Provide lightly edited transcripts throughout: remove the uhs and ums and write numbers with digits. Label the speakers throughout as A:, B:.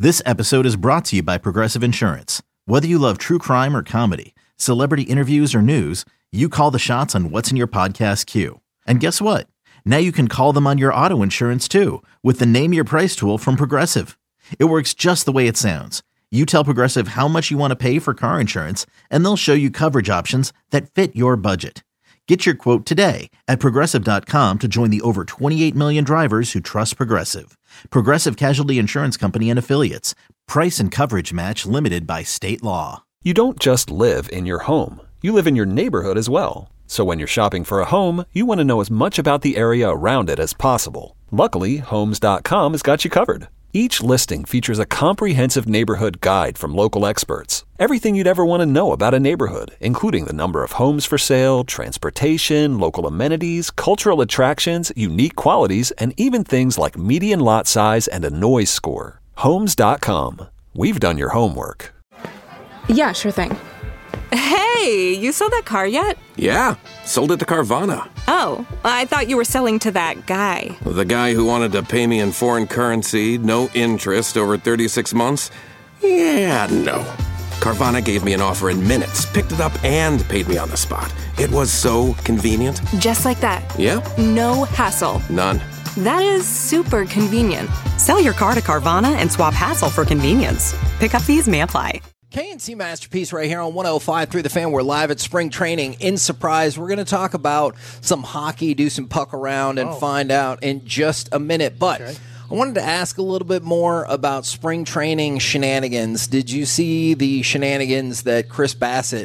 A: This episode is brought to you by Progressive Insurance. Whether you love true crime or comedy, celebrity interviews or news, you call the shots on what's in your podcast queue. And guess what? Now you can call them on your auto insurance too with the Name Your Price tool from Progressive. It works just the way it sounds. You tell Progressive how much you want to pay for car insurance, and they'll show you coverage options that fit your budget. Get your quote today at Progressive.com to join the over 28 million drivers who trust Progressive. Progressive Casualty Insurance Company and Affiliates. Price and coverage match limited by state law.
B: You don't just live in your home. You live in your neighborhood as well. So when you're shopping for a home, you want to know as much about the area around it as possible. Luckily, Homes.com has got you covered. Each listing features a comprehensive neighborhood guide from local experts. Everything you'd ever want to know about a neighborhood, including the number of homes for sale, transportation, local amenities, cultural attractions, unique qualities, and even things like median lot size and a noise score. Homes.com. We've done your homework.
C: Yeah, sure thing.
D: Hey, you sold that car yet?
E: Yeah, sold it to Carvana.
D: Oh, I thought you were selling to that guy.
E: The guy who wanted to pay me in foreign currency, no interest, over 36 months? Yeah, no. Carvana gave me an offer in minutes, picked it up, and paid me on the spot. It was so convenient.
D: Just like that.
E: Yeah?
D: No hassle.
E: None.
D: That is super convenient.
F: Sell your car to Carvana and swap hassle for convenience. Pickup fees may apply.
G: K&C Masterpiece right here on 105 through the Fan. We're live at spring training in Surprise. We're going to talk about some hockey, do some puck around, and find out in just a minute. But I wanted to ask a little bit more about spring training shenanigans. Did you see the shenanigans that Chris Bassett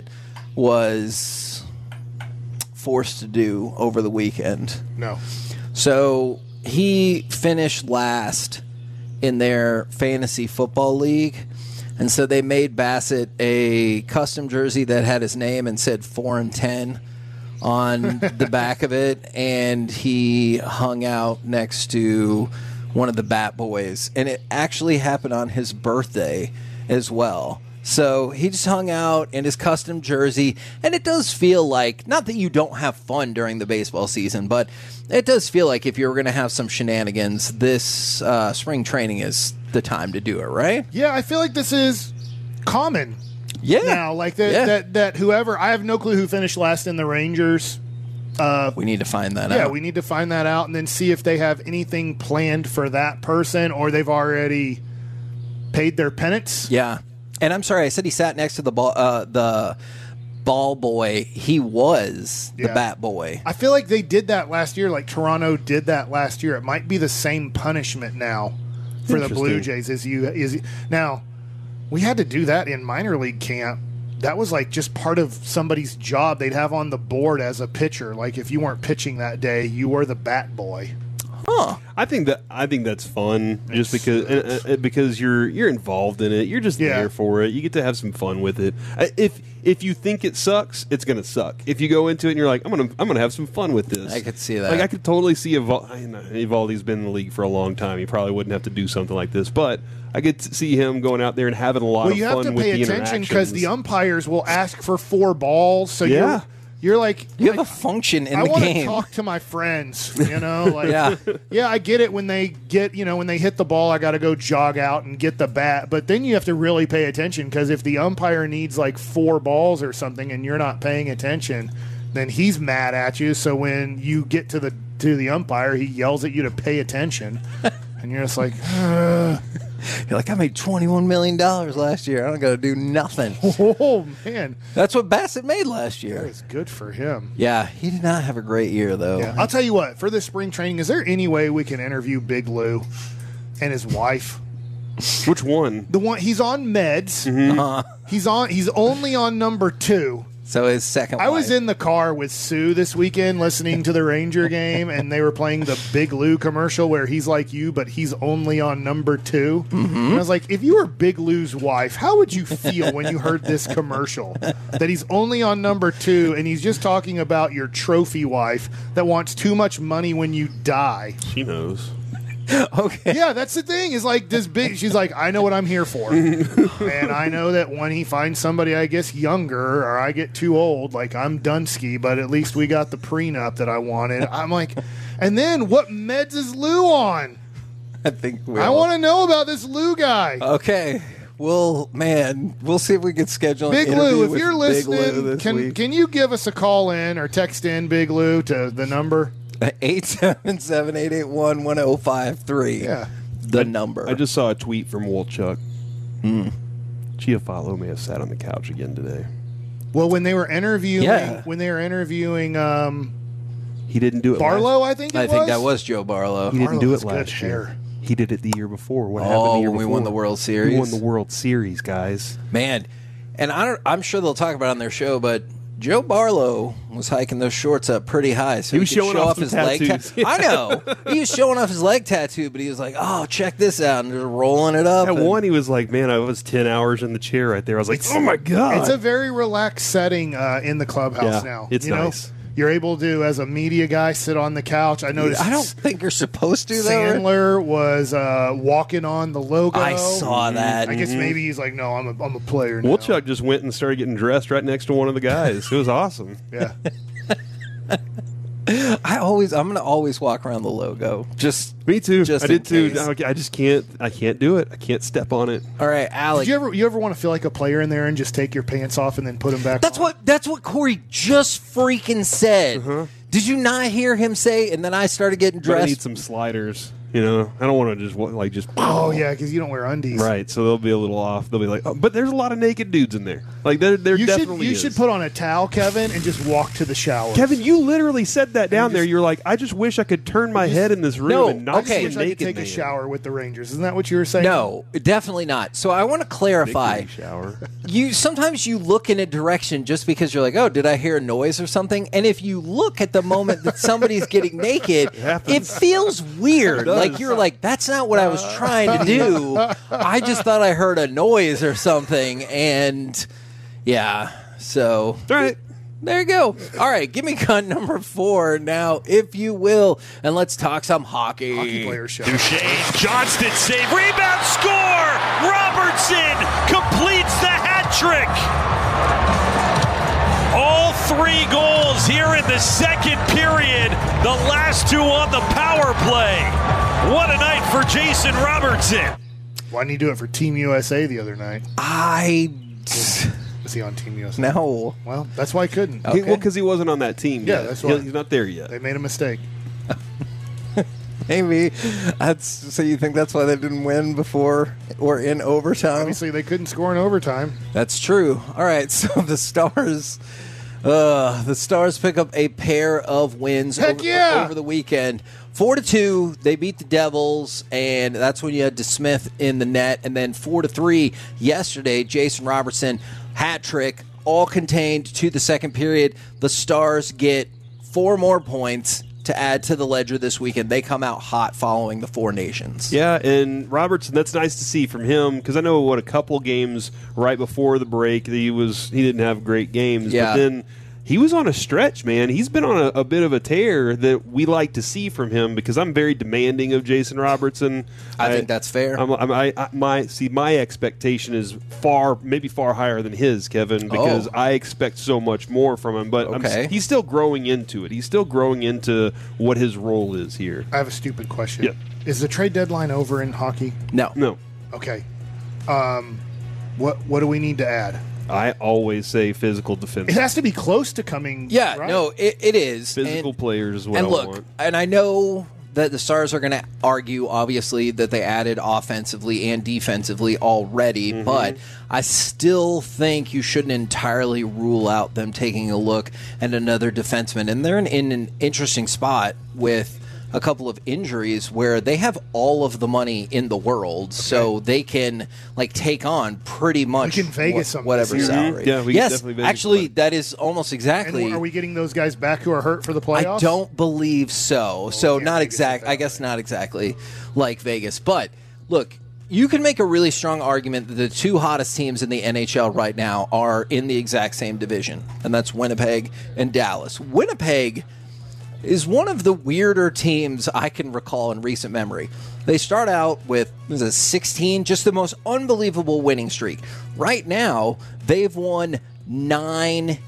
G: was forced to do over the weekend?
H: No.
G: So he finished last in their fantasy football league. And so they made Bassett a custom jersey that had his name and said 4 and 10 on the back of it. And he hung out next to one of the Bat Boys. And it actually happened on his birthday as well. So he just hung out in his custom jersey. And it does feel like, not that you don't have fun during the baseball season, but it does feel like if you're going to have some shenanigans, this spring training is the time to do it, right?
H: Yeah, I feel like this is common.
G: Yeah.
H: Now, like that whoever, I have no clue who finished last in the Rangers.
G: We need to find that out.
H: Yeah, we need to find that out and then see if they have anything planned for that person or they've already paid their penance.
G: Yeah. And I'm sorry, I said he sat next to the ball boy. He was the Bat Boy.
H: I feel like they did that last year, like Toronto did that last year. It might be the same punishment now for the Blue Jays now. We had to do that in minor league camp. That was like just part of somebody's job they'd have on the board as a pitcher. Like if you weren't pitching that day, you were the Bat Boy.
G: Huh.
I: I think that's fun, just because you're involved in it. You're just there for it. You get to have some fun with it. If you think it sucks, it's gonna suck. If you go into it and you're like, I'm gonna have some fun with this.
G: I could see that.
I: Like I could totally see Evaldi's been in the league for a long time. He probably wouldn't have to do something like this, but I could see him going out there and having a lot of fun with the interactions.
H: Well, you have to pay attention because the umpires will ask for 4 balls. So you're like,
G: you have a function in the game.
H: I want to talk to my friends, like, I get it when they when they hit the ball, I got to go jog out and get the bat. But then you have to really pay attention because if the umpire needs like 4 balls or something and you're not paying attention, then he's mad at you. So when you get to the umpire, he yells at you to pay attention. And you're just like,
G: You're like, I made $21 million last year. I don't got to do nothing.
H: Oh, man.
G: That's what Bassett made last year.
H: That was good for him.
G: Yeah, he did not have a great year, though.
H: Yeah. I'll tell you what, for this spring training, is there any way we can interview Big Lou and his wife?
I: Which one?
H: The one, he's on meds. Mm-hmm. He's only on number 2.
G: So his second
H: I was in the car with Sue this weekend listening to the Ranger game, and they were playing the Big Lou commercial where he's like you, but he's only on number 2. Mm-hmm. And I was like, if you were Big Lou's wife, how would you feel when you heard this commercial? That he's only on number 2, and he's just talking about your trophy wife that wants too much money when you die.
I: She knows.
G: Okay.
H: Yeah, that's the thing. Is like this big. She's like, I know what I'm here for, and I know that when he finds somebody, I guess younger, or I get too old, like I'm Dunsky, but at least we got the prenup that I wanted. I'm like, and then what meds is Lou on?
G: I think
H: I want to know about this Lou guy.
G: Okay. Well, man, we'll see if we can schedule
H: Big
G: an interview
H: Lou, if
G: with
H: you're
G: Big
H: listening,
G: Lou this week.
H: can you give us a call in or text in Big Lou to the number?
G: 877-881-1053.
H: Yeah.
G: The number.
I: I just saw a tweet from Wolchuk. Chiafalo may have sat on the couch again today.
H: Well, when they were interviewing,
G: Yeah.
I: He didn't do it.
H: Barlow, I think
G: I think that was Joe Barlow.
I: He didn't do it
H: Barlow's good
I: last year.
H: hair.
I: He did it the year before. What happened the year
G: when
I: before?
G: we won the World Series.
I: We won the World Series, guys.
G: Man, and I'm sure they'll talk about it on their show, but Joe Barlow was hiking those shorts up pretty high, so
I: He was
G: could
I: showing
G: show
I: off
G: off
I: some
G: his leg
I: tattoos.
G: tattoo. I know he was showing off his leg tattoo, but he was like, "Oh, check this out," and just rolling it up.
I: At
G: and-
I: one, he was like, "Man, I was 10 hours in the chair right there." I was like, "Oh my god!"
H: It's a very relaxed setting in the clubhouse
I: Yeah,
H: now.
I: it's
H: you know?
I: nice.
H: You're able to, as a media guy, sit on the couch. I noticed.
G: I don't think you're supposed to. Though.
H: Sandler was walking on the logo.
G: I saw that.
H: I guess maybe he's like, no, I'm a player now.
I: Wolchuk just went and started getting dressed right next to one of the guys. It was awesome.
H: Yeah.
G: I'm gonna always walk around the logo. Just
I: Me too.
G: Just
I: I did
G: in
I: too.
G: case.
I: I just can't. I can't do it. I can't step on it.
G: all right, Alec.
H: Did you ever want to feel like a player in there and just take your pants off and then put them back on?
G: That's what Corey just freaking said. Did you not hear him say? And then I started getting
I: But I
G: dressed.
I: need some sliders. You know, I don't want to just
H: Oh, yeah, because you don't wear undies.
I: right. So they'll be a little off. They'll be like, oh, but there's a lot of naked dudes in there. Like there definitely
H: You
I: is.
H: should put on a towel, Kevin, and just walk to the shower.
I: Kevin, you literally said that down there. You're like, I just wish I could turn my head in this room
G: No,
I: and not
G: okay.
I: see a
H: I wish I could
I: naked
H: take
I: man.
H: a shower with the Rangers. Isn't that what you were saying?
G: No, definitely not. So I want to clarify.
I: Victory shower.
G: Sometimes you look in a direction just because you're like, oh, did I hear a noise or something? And if you look at the moment that somebody's getting naked, it feels weird. Like you're like, that's not what I was trying to do. I just thought I heard a noise or something, and yeah. So
I: All right.
G: there you go. All right, give me gun number 4 now, if you will, and let's talk some hockey.
H: Hockey player show.
J: Duchesne, Johnston save, rebound, score! Robertson completes the hat trick. All 3 goals here in the second period. The last 2 on the power play. What a night for Jason Robertson.
H: Why didn't he do it for Team USA the other night? Was he on Team USA?
G: No.
H: Well, that's why he couldn't.
G: Okay.
I: Well, because he wasn't on that team.
H: Yeah,
I: yet.
H: that's why.
I: He's not there yet.
H: They made a mistake.
G: Maybe. So you think that's why they didn't win before or in overtime?
H: Obviously, they couldn't score in overtime.
G: That's true. All right, so the Stars pick up a pair of wins
H: Heck yeah!
G: over the weekend. 4-2, they beat the Devils, and that's when you had DeSmith in the net. And then 4-3 yesterday, Jason Robertson, hat trick, all contained to the second period. The Stars get 4 more points to add to the ledger this weekend. They come out hot following the Four Nations.
I: Yeah, and Robertson, that's nice to see from him because I know a couple games right before the break he didn't have great games,
G: Yeah.
I: but then he was on a stretch, man. He's been on a bit of a tear that we like to see from him because I'm very demanding of Jason Robertson.
G: I think that's fair.
I: My expectation is far higher than his, Kevin, because I expect so much more from him. But
G: Okay.
I: he's still growing into it. He's still growing into what his role is here.
H: I have a stupid question.
I: Yeah.
H: Is the trade deadline over in hockey?
G: No.
H: Okay. What do we need to add?
I: I always say physical defense.
H: It has to be close to coming.
G: Yeah,
H: right?
G: no, it is.
I: Physical players is what
G: And
I: I
G: look,
I: want.
G: and I know that the Stars are going to argue, obviously, that they added offensively and defensively already, but I still think you shouldn't entirely rule out them taking a look at another defenseman. And they're in an interesting spot with a couple of injuries where they have all of the money in the world, so they can take on pretty much
H: We can Vegas some
G: whatever
H: this year.
G: salary.
I: Yeah, we can
G: yes,
I: definitely Vegas
G: actually,
I: some.
G: that is almost exactly.
H: And are we getting those guys back who are hurt for the playoffs?
G: I don't believe so. So
H: can't
G: not
H: Vegas
G: exact.
H: it that
G: I guess
H: way.
G: not exactly like Vegas. But look, you can make a really strong argument that the 2 hottest teams in the NHL right now are in the exact same division, and that's Winnipeg and Dallas. Winnipeg is one of the weirder teams I can recall in recent memory. They start out with 16, just the most unbelievable winning streak. Right now, they've won 9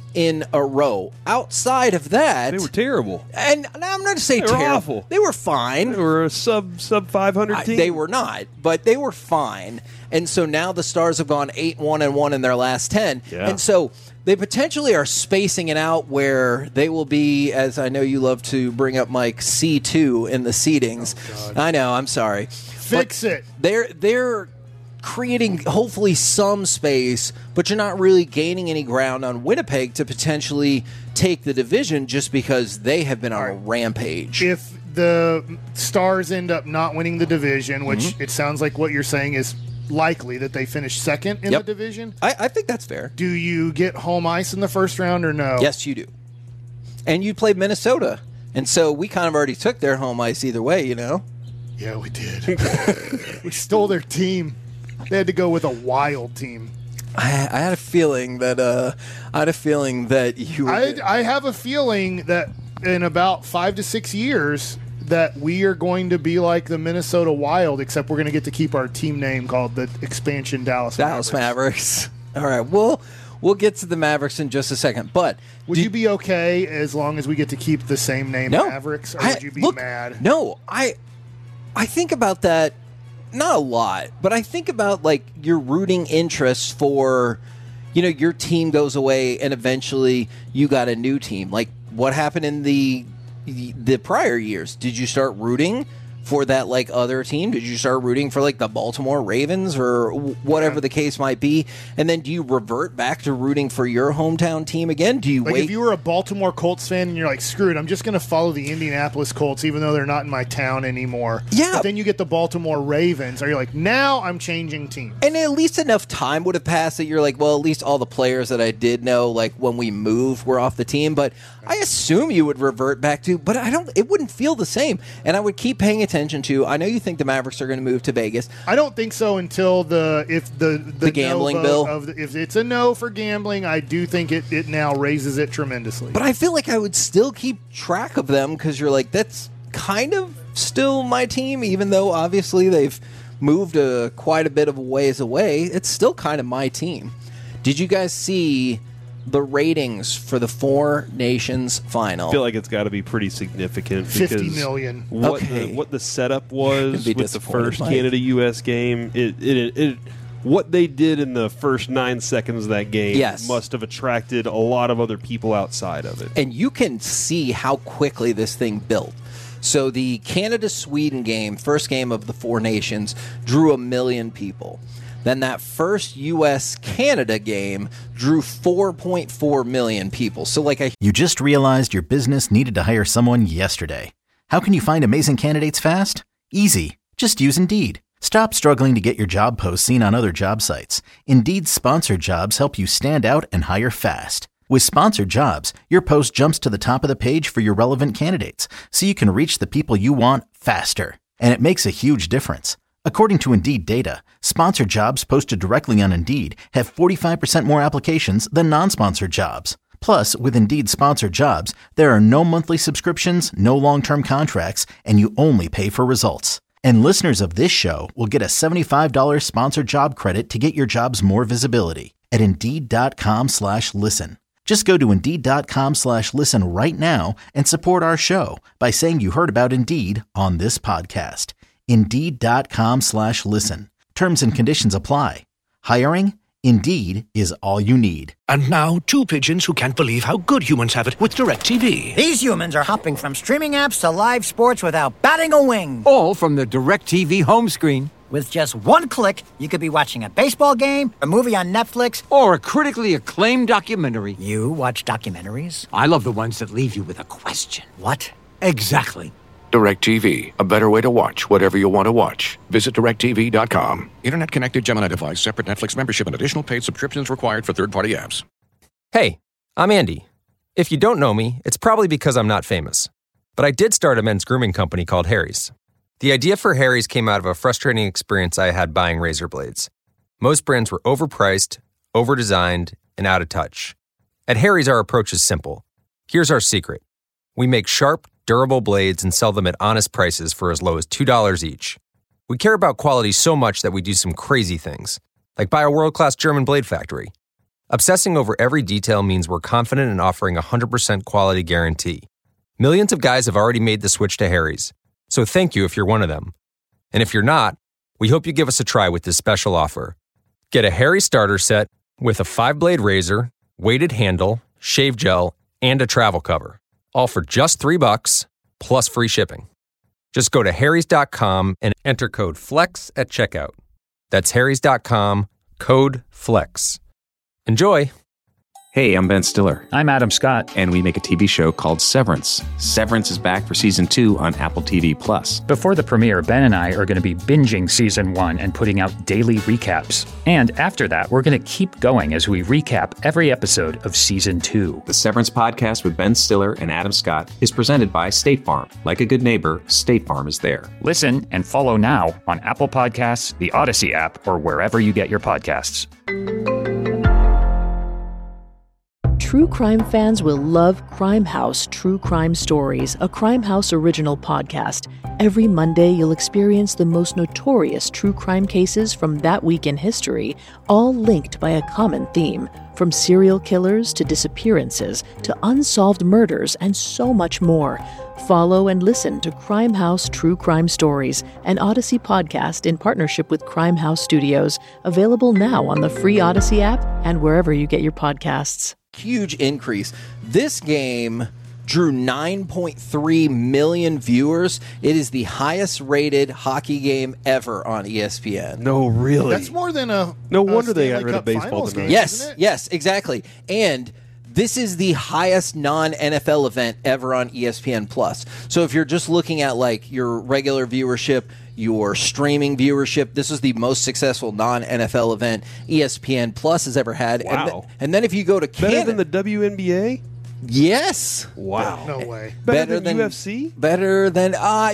G: in a row. Outside of that,
I: they were terrible.
G: And I'm not going to say
I: they were
G: terrible.
I: Awful.
G: They were fine.
I: They were a sub 500 team.
G: They were not, but they were fine. And so now the Stars have gone 8-1-1 in their last 10.
I: Yeah.
G: And so they potentially are spacing it out where they will be, as I know you love to bring up, Mike, C2 in the seedings. Oh, I know, I'm sorry.
H: Fix it.
G: They're creating hopefully some space, but you're not really gaining any ground on Winnipeg to potentially take the division just because they have been on a rampage.
H: If the Stars end up not winning the division, which it sounds like what you're saying is likely that they finish second in the division.
G: I think that's fair.
H: Do you get home ice in the first round or no?
G: Yes, you do. And you played Minnesota. And so we kind of already took their home ice either way, you know?
H: Yeah, we did. We stole their team. They had to go with a wild team.
G: I had a feeling that you were
H: I have a feeling that in about 5 to 6 years that we are going to be like the Minnesota Wild, except we're going to get to keep our team name called the expansion Dallas
G: Mavericks. All right, we'll get to the Mavericks in just a second. But
H: would you be okay as long as we get to keep the same name, Mavericks, or would you be mad?
G: No, I think about that. Not a lot, but I think about like your rooting interests for, your team goes away and eventually you got a new team. Like what happened in the prior years? Did you start rooting for that like other team? Did you start rooting for like the Baltimore Ravens or whatever the case might be? And then do you revert back to rooting for your hometown team again? Do you wait?
H: If you were a Baltimore Colts fan and you're like, screw it, I'm just going to follow the Indianapolis Colts even though they're not in my town anymore.
G: Yeah.
H: But then you get the Baltimore Ravens. Are you like, now I'm changing teams?
G: And at least enough time would have passed that you're like, well, at least all the players that I did know, like when we moved, were off the team. But I assume you would revert back to, but it wouldn't feel the same. And I would keep paying attention to. I know you think the Mavericks are going to move to Vegas.
H: I don't think so until the
G: gambling
H: no
G: bill.
H: If it's a no for gambling, I do think it now raises it tremendously.
G: But I feel like I would still keep track of them because you're like, that's kind of still my team, even though obviously they've moved quite a bit of a ways away. It's still kind of my team. Did you guys see the ratings for the Four Nations final?
I: I feel like it's got to be pretty significant.
H: 50 million.
I: What the setup was with the first Canada-U.S. game, what they did in the first 9 seconds of that game must have attracted a lot of other people outside of it.
G: And you can see how quickly this thing built. So the Canada-Sweden game, first game of the Four Nations, drew 1 million people. Then that first U.S.-Canada game drew 4.4 million people. So
A: You just realized your business needed to hire someone yesterday. How can you find amazing candidates fast? Easy. Just use Indeed. Stop struggling to get your job posts seen on other job sites. Indeed's sponsored jobs help you stand out and hire fast. With sponsored jobs, your post jumps to the top of the page for your relevant candidates, so you can reach the people you want faster. And it makes a huge difference. According to Indeed data, sponsored jobs posted directly on Indeed have 45% more applications than non-sponsored jobs. Plus, with Indeed sponsored jobs, there are no monthly subscriptions, no long-term contracts, and you only pay for results. And listeners of this show will get a $75 sponsored job credit to get your jobs more visibility at Indeed.com/listen. Just go to Indeed.com/listen right now and support our show by saying you heard about Indeed on this podcast. Indeed.com/listen. Terms and conditions apply. Hiring? Indeed is all you need.
K: And now, two pigeons who can't believe how good humans have it with DirecTV.
L: These humans are hopping from streaming apps to live sports without batting a wing.
M: All from the DirecTV home screen.
L: With just one click, you could be watching a baseball game, a movie on Netflix,
M: or a critically acclaimed documentary.
L: You watch documentaries?
M: I love the ones that leave you with a question.
L: What?
M: Exactly.
K: DirecTV, a better way to watch whatever you want to watch. Visit DirecTV.com. Internet connected Gemini device, separate Netflix membership, and additional paid subscriptions required for third-party apps.
N: Hey, I'm Andy. If you don't know me, it's probably because I'm not famous. But I did start a men's grooming company called Harry's. The idea for Harry's came out of a frustrating experience I had buying razor blades. Most brands were overpriced, overdesigned, and out of touch. At Harry's, our approach is simple. Here's our secret. We make sharp, durable blades and sell them at honest prices for as low as $2 each. We care about quality so much that we do some crazy things, like buy a world-class German blade factory. Obsessing over every detail means we're confident in offering a 100% quality guarantee. Millions of guys have already made the switch to Harry's, so thank you if you're one of them. And if you're not, we hope you give us a try with this special offer. Get a Harry starter set with a 5-blade razor, weighted handle, shave gel, and a travel cover, all for just $3 plus free shipping. Just go to harrys.com and enter code FLEX at checkout. That's harrys.com, code FLEX. Enjoy!
O: Hey, I'm Ben Stiller.
P: I'm Adam Scott.
O: And we make a TV show called Severance. Severance is back for Season 2 on Apple TV+.
P: Before the premiere, Ben and I are going to be binging Season 1 and putting out daily recaps. And after that, we're going to keep going as we recap every episode of Season 2.
O: The Severance podcast with Ben Stiller and Adam Scott is presented by State Farm. Like a good neighbor, State Farm is there.
P: Listen and follow now on Apple Podcasts, the Odyssey app, or wherever you get your podcasts.
Q: True crime fans will love Crime House True Crime Stories, a Crime House original podcast. Every Monday, you'll experience the most notorious true crime cases from that week in history, all linked by a common theme. From serial killers to disappearances to unsolved murders and so much more. Follow and listen to Crime House True Crime Stories, an Odyssey podcast in partnership with Crime House Studios, available now on the free Odyssey app and wherever you get your podcasts.
G: Huge increase. This game drew 9.3 million viewers. It is the highest rated hockey game ever on ESPN.
I: No, really?
H: That's more than a
I: No wonder they
H: Stanley
I: got rid
H: Cup
I: of baseball
H: Finals
I: tonight.
H: game,
G: Yes,
H: isn't it?
G: yes, exactly. And this is the highest non-NFL event ever on ESPN Plus. So if you're just looking at like your regular viewership, your streaming viewership, this is the most successful non-NFL event ESPN Plus has ever had.
I: Wow.
G: And then if you go to Canada,
I: Better than the WNBA?
G: yes,
I: Wow.
H: No way.
I: Better than UFC?
G: better than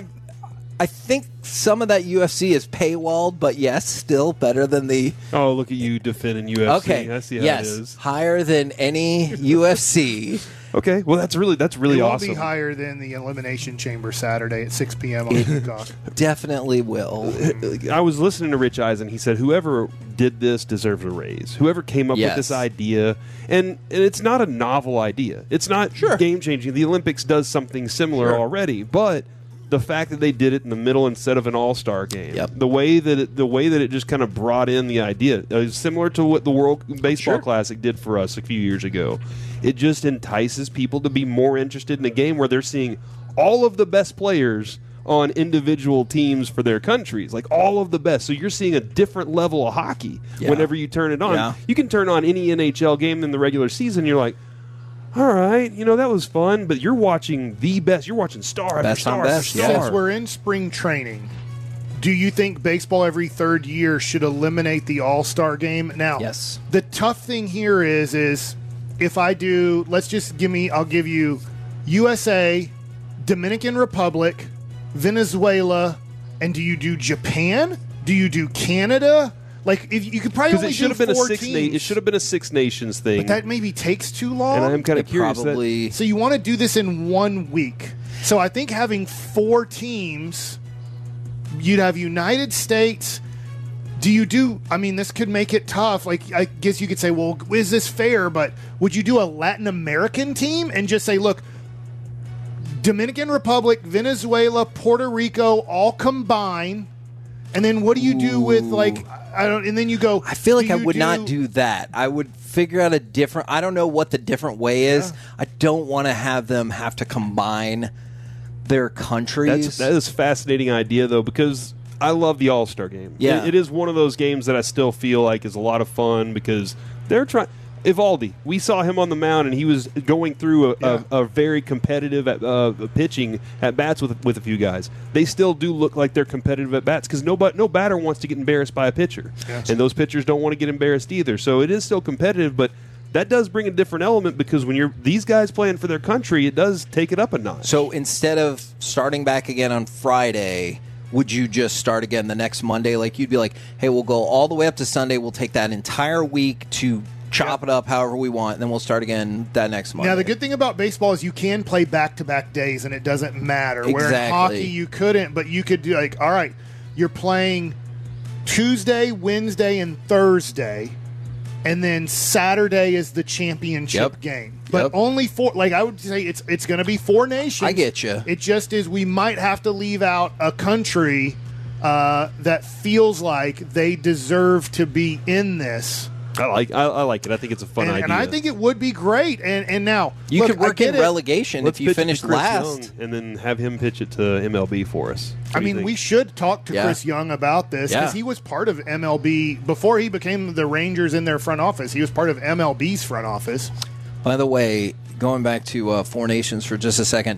G: I think some of that UFC is paywalled, but yes, still better than the.
I: Oh, look at you defending UFC.
G: Okay,
I: I see how
G: yes,
I: it is.
G: higher than any UFC.
I: Okay, well that's really
H: It will
I: awesome.
H: be higher than the Elimination Chamber Saturday at 6 p.m. on Peacock.
G: Definitely will.
I: I was listening to Rich Eisen. He said whoever did this deserves a raise. Whoever came up with
G: Yes.
I: this idea, and it's not a novel idea. It's not game changing. The Olympics does something similar already, but the fact that they did it in the middle instead of an all-star game, the way that it just kind of brought in the idea, is similar to what the World Baseball Classic did for us a few years ago. It just entices people to be more interested in a game where they're seeing all of the best players on individual teams for their countries, like all of the best. So you're seeing a different level of hockey whenever you turn it on.
G: Yeah.
I: You can turn on any NHL game in the regular season, you're like, all right, that was fun, but you're watching the best. You're watching star after star after star.
H: Since we're in spring training, do you think baseball every third year should eliminate the All-Star game? Now,
G: Yes.
H: the tough thing here is if I do, I'll give you USA, Dominican Republic, Venezuela, and do you do Japan? Do you do Canada? Like, if you could probably
I: Because
H: only
I: it should have
H: do
I: been
H: 4
I: it
H: teams.
I: should have been a Six Nations thing.
H: But that maybe takes too long.
I: And I'm kind of curious.
G: Probably.
H: So you want to do this in 1 week. So I think having 4 teams, you'd have United States. This could make it tough. Like, I guess you could say, well, is this fair? But would you do a Latin American team and just say, look, Dominican Republic, Venezuela, Puerto Rico, all combine, and then what do you do with, like, and then you go.
G: I feel like
H: do
G: I
H: you
G: would not do that. I would figure out I don't know what the different way is. I don't want to have them have to combine their countries.
I: That is a fascinating idea, though, because I love the All-Star game.
G: Yeah.
I: It is one of those games that I still feel like is a lot of fun because they're trying. Evaldi, we saw him on the mound, and he was going through a very competitive pitching at bats with a few guys. They still do look like they're competitive at bats because no batter wants to get embarrassed by a pitcher, and those pitchers don't want to get embarrassed either. So it is still competitive, but that does bring a different element because when you're these guys playing for their country, it does take it up a notch.
G: So instead of starting back again on Friday, would you just start again the next Monday? Like, you'd be like, hey, we'll go all the way up to Sunday. We'll take that entire week to chop it up however we want, and then we'll start again that next Monday.
H: Now, the good thing about baseball is you can play back-to-back days, and it doesn't matter. Where in
G: Exactly.
H: hockey, you couldn't, but you could do, like, all right, you're playing Tuesday, Wednesday, and Thursday, and then Saturday is the championship game. But only 4. Like I would say, it's going to be 4 nations.
G: I get you.
H: It just is. We might have to leave out a country that feels like they deserve to be in this.
I: I like it. I think it's a fun idea.
H: And I think it would be great. And now
G: you could work in relegation if you finish last.
I: Young and then have him pitch it to MLB for us.
H: I mean, we should talk to Chris Young about this because he was part of MLB before he became the Rangers in their front office. He was part of MLB's front office.
G: By the way, going back to 4 nations for just a second,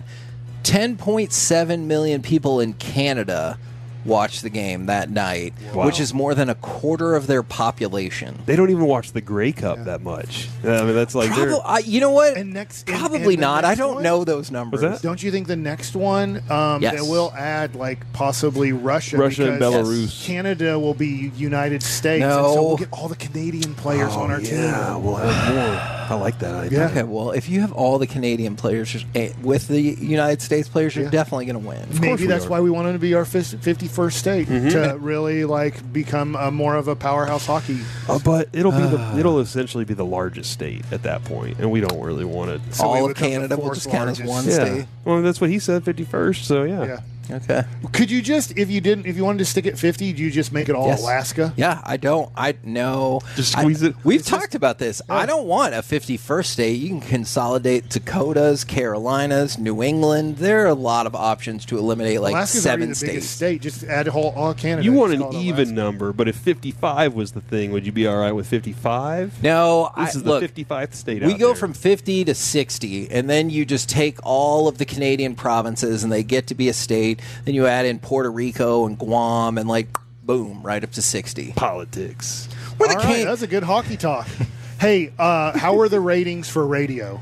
G: 10.7 million people in Canada watched the game that night, which is more than a quarter of their population.
I: They don't even watch the Grey Cup that much. I mean, that's like
G: you know what?
H: Probably
G: not. I don't know those numbers.
H: Don't you think the next one they will add like possibly Russia
I: and Belarus?
H: Canada will be United States,
G: No.
H: and so we'll get all the Canadian players on our team.
I: Yeah, we'll have more. I like that idea.
G: Okay, well, if you have all the Canadian players with the United States players, you're definitely going to win.
H: Maybe that's why we wanted to be our 51st state to really like become more of a powerhouse hockey.
I: But it'll essentially be the largest state at that point, and we don't really want it.
G: So all of Canada will just count as one state.
I: Well, that's what he said, 51st. So yeah.
G: Okay.
H: Could you just, if you wanted to stick at 50, do you just make it all Alaska?
G: Yeah, I don't.
I: Just squeeze it.
G: We've talked about this. I don't want a 51st state. You can consolidate Dakotas, Carolinas, New England. There are a lot of options to eliminate like
H: Alaska's
G: 7
H: the
G: states.
H: Biggest state. Just add all Canada.
I: You want an even number, but if 55 was the thing, would you be all right with 55?
G: No,
I: this is the 55th state.
G: We go from 50 to 60, and then you just take all of the Canadian provinces, and they get to be a state. Then you add in Puerto Rico and Guam, and like boom, right up to 60.
I: Politics.
H: All right, that's a good hockey talk. Hey, how were the ratings for radio?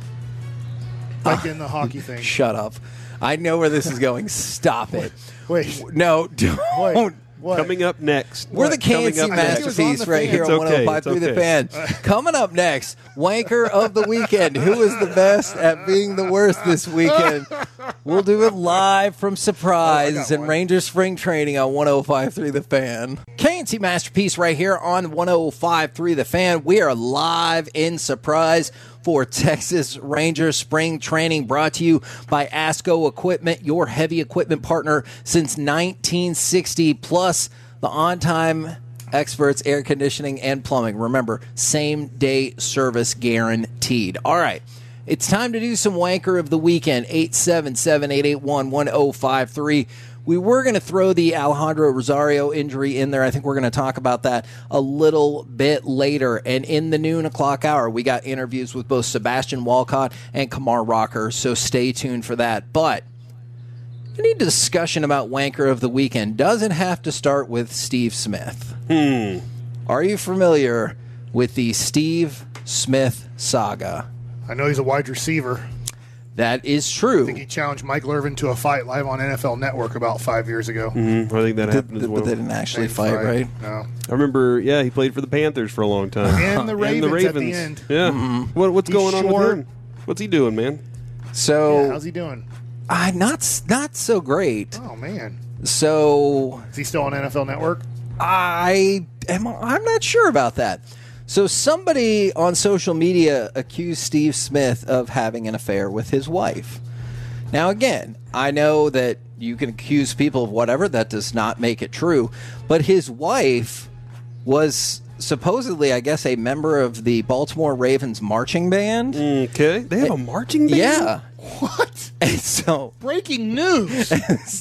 H: Like in the hockey thing.
G: Shut up. I know where this is going. Stop it.
H: Wait.
G: No, don't.
H: Wait. What?
I: Coming up next.
G: We're the KNC Masterpiece right here on 105.3 The Fan. Coming up next, Wanker of the Weekend. Who is the best at being the worst this weekend? We'll do it live from Surprise and Rangers Spring Training on 105.3 The Fan. KNC Masterpiece right here on 105.3 The Fan. We are live in Surprise for Texas Rangers Spring Training, brought to you by ASCO Equipment, your heavy equipment partner since 1960, plus the on-time experts, air conditioning, and plumbing. Remember, same-day service guaranteed. All right, it's time to do some Wanker of the Weekend, 877-881-1053. We were going to throw the Alejandro Rosario injury in there. I think we're going to talk about that a little bit later. And in the noon o'clock hour, we got interviews with both Sebastian Walcott and Kamar Rocker, so stay tuned for that. But any discussion about Wanker of the Weekend doesn't have to start with Steve Smith. Are you familiar with the Steve Smith saga?
H: I know he's a wide receiver.
G: That is true.
H: I think he challenged Michael Irvin to a fight live on NFL Network about 5 years ago.
I: I think that happened as well.
G: But they didn't actually fight, right?
H: No.
I: I remember, he played for the Panthers for a long time.
H: And the Ravens, at the end.
I: Yeah. What's going on with him? What's he doing, man?
G: So
H: how's he doing?
G: Not so great.
H: Oh, man.
G: So
H: is he still on NFL Network?
G: I'm not sure about that. So somebody on social media accused Steve Smith of having an affair with his wife. Now, again, I know that you can accuse people of whatever. That does not make it true. But his wife was supposedly, I guess, a member of the Baltimore Ravens marching band.
I: Okay. They have a marching band?
G: Yeah.
H: What?
G: And so
H: breaking news.
G: It's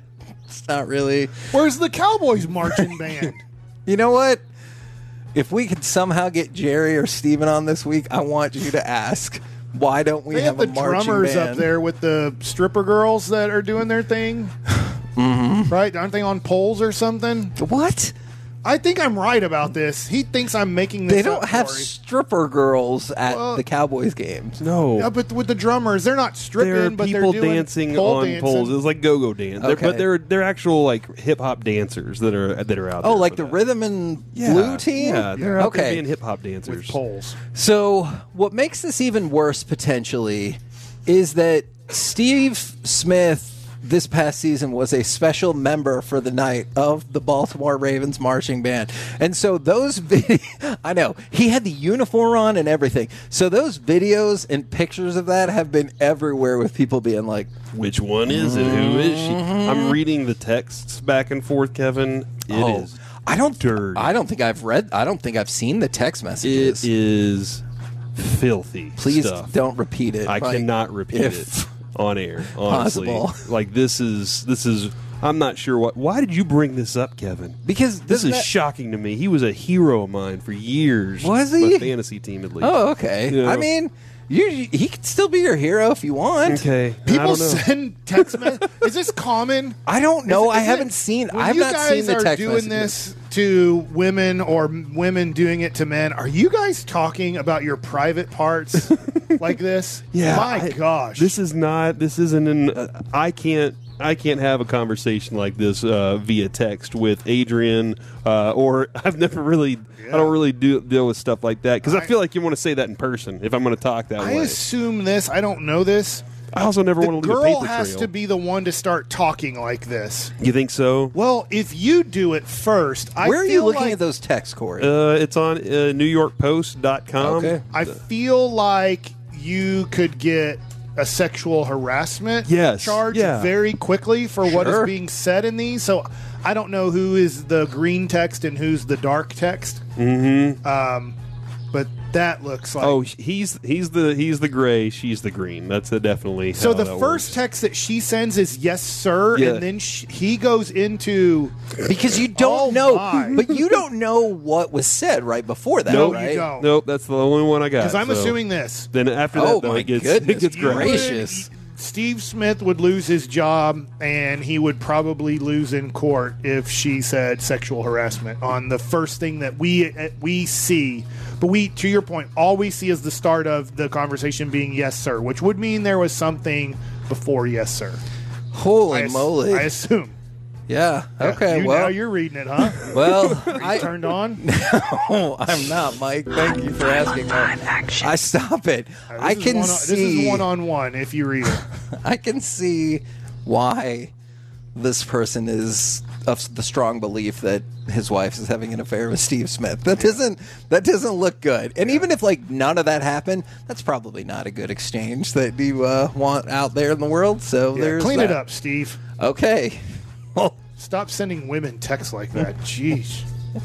G: not really.
H: Where's the Cowboys marching band?
G: You know what? If we could somehow get Jerry or Steven on this week, I want you to ask, why don't we have a marching band?
H: They have the drummers up there with the stripper girls that are doing their thing. Right? Aren't they on poles or something?
G: What?
H: I think I'm right about this. He thinks I'm making this up.
G: They don't have
H: Corey.
G: Stripper girls at the Cowboys games.
I: No.
H: Yeah, but with the drummers, they're not stripping,
I: They're
H: but
I: people
H: they're doing
I: dancing
H: pole
I: on
H: dancing.
I: poles. It's like go-go dance.
G: Okay.
I: But they're actual like hip hop dancers that are out there.
G: Oh, like the rhythm and blue team?
I: Yeah, they're out there being hip hop dancers.
H: With poles.
G: So what makes this even worse potentially is that Steve Smith this past season was a special member for the night of the Baltimore Ravens marching band. And so those I know, he had the uniform on and everything. So those videos and pictures of that have been everywhere with people being like,
I: which one is it? Who is she? I'm reading the texts back and forth, Kevin. It is
G: I don't think I've seen the text messages.
I: It is filthy.
G: Please
I: stuff.
G: don't repeat it.
I: I cannot repeat it on air, honestly.
G: Possible.
I: Like this is I'm not sure why did you bring this up, Kevin?
G: Because
I: this is shocking to me. He was a hero of mine for years.
G: Was he?
I: My fantasy team, at least.
G: Oh, okay.
I: You know?
G: I mean, he could still be your hero if you want.
I: Okay.
H: People send text messages. Is this common?
G: I don't know. I haven't seen. I've not seen the text
H: messages. You guys are doing this to women or women doing it to men. Are you guys talking about your private parts like this?
I: Yeah.
H: My gosh.
I: This isn't I can't have a conversation like this via text with Adrian, or I've never really. I don't really deal with stuff like that because I feel like you want to say that in person if I'm going to talk that way.
H: I assume this. I don't know this.
I: I also never want to leave a paper trail.
H: The girl has to be the one to start talking like this.
I: You think so?
H: Well, if you do it first,
G: Where are you looking at those texts, Corey?
I: It's on NewYorkPost.com.
G: Okay.
H: I feel like you could get a sexual harassment charge very quickly for what is being said in these. So I don't know who is the green text and who's the dark text.
I: Mm-hmm.
H: But that looks like
I: he's the gray, she's the green. That's definitely
H: so.
I: How
H: the
I: that
H: first
I: works.
H: text that she sends is yes, sir, and then he goes into
G: because you don't know, but you don't know what was said right before that.
I: Nope,
G: right?
H: You don't.
I: Nope, that's the only one I got.
H: Because I'm assuming this.
I: Then after that,
G: my
I: it gets
G: goodness
I: gracious.
H: Steve Smith would lose his job, and he would probably lose in court if she said sexual harassment on the first thing that we see. But to your point, all we see is the start of the conversation being yes, sir, which would mean there was something before yes, sir.
G: Holy moly!
H: I assume.
G: Yeah. Okay.
H: Now you're reading it, huh?
G: Well,
H: I turned on.
G: No, I'm not, Mike. Thank you for asking. I stop it. I can see.
H: This is one-on-one. If you read it,
G: I can see why this person is of the strong belief that his wife is having an affair with Steve Smith. That doesn't look good. And even if none of that happened, that's probably not a good exchange that you want out there in the world. So there's
H: clean
G: that.
H: it up, Steve.
G: Okay. Well,
H: stop sending women texts like that. Jeez.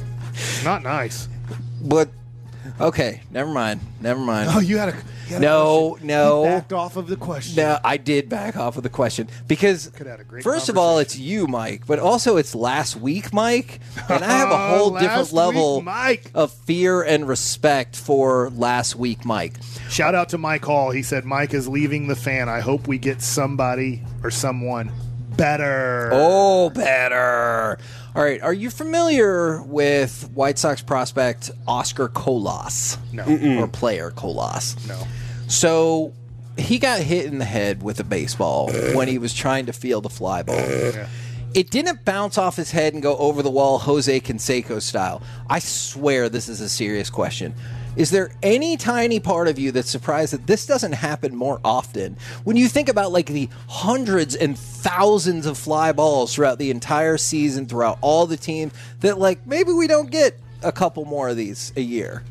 H: Not nice.
G: But, okay, never mind.
H: Oh, you had a
G: no.
H: You backed off of the question.
G: No, I did back off of the question because, first of all, it's you, Mike, but also it's last week, Mike, and I have a whole different level of fear and respect for last week, Mike.
H: Shout out to Mike Hall. He said, Mike is leaving the fan. I hope we get somebody or someone better.
G: Oh, better. All right. Are you familiar with White Sox prospect Oscar Colas?
H: No.
G: Or player Colas?
H: No.
G: So he got hit in the head with a baseball when he was trying to field a fly ball.
H: Yeah.
G: It didn't bounce off his head and go over the wall Jose Canseco style. I swear this is a serious question. Is there any tiny part of you that's surprised that this doesn't happen more often? When you think about the hundreds and thousands of fly balls throughout the entire season, throughout all the teams, that maybe we don't get a couple more of these a year.